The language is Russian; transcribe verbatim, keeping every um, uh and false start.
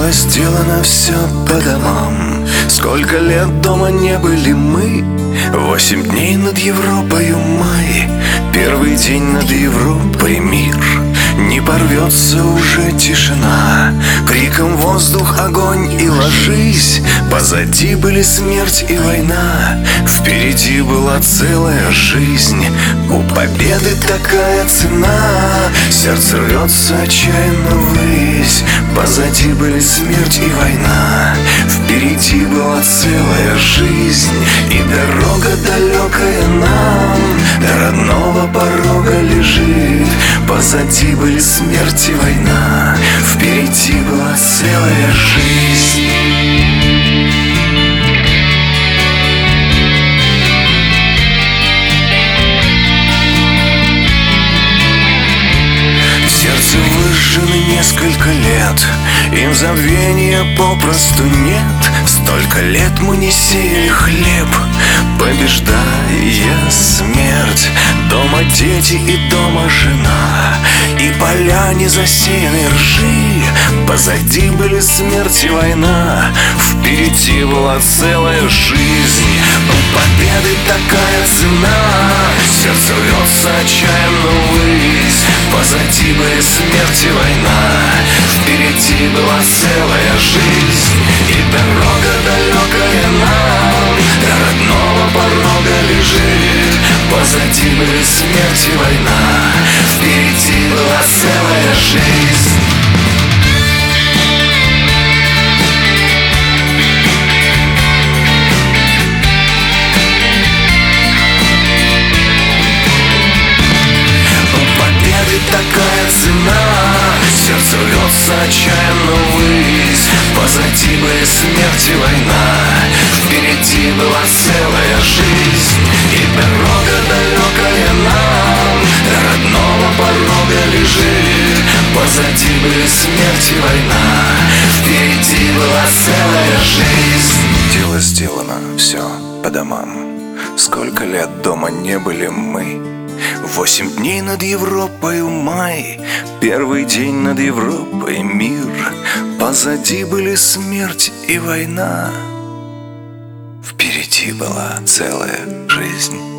Дело сделано, все по домам. Сколько лет дома не были мы. Восемь дней над Европою май. Первый день над Европой мир. Не порвется уже тишина. Криком воздух, огонь и ложись. Позади были смерть и война. Впереди была целая жизнь. У победы такая цена. Сердце рвется отчаянно ввысь. Позади были смерть и война. Впереди была целая жизнь. И дорога далекая нам до родного порога лежит. Позади были смерть и война. Впереди была целая жизнь. Сердце выжжено несколько лет. Им забвения попросту нет. Столько лет мы не сеяли хлеб, побеждая смерть. Дома дети и дома жена. И поля не засеяны ржи. Позади были смерть и война. Впереди была целая жизнь. У победы такая цена. Сердце рвется отчаянно ввысь. Позади были смерть и война. Впереди была целая жизнь. И дорога далекая нам до родного порога лежит. Позади были смерть и война. Впереди была целая жизнь. Такая цена. Сердце рвется отчаянно ввысь. Позади были смерть и война. Впереди была целая жизнь. И дорога далекая нам до родного порога лежит. Позади были смерть и война. Впереди была целая жизнь. Дело сделано, все по домам. Сколько лет дома не были мы. Восемь дней над Европою май. Первый день над Европой мир. Позади были смерть и война. Впереди была целая жизнь.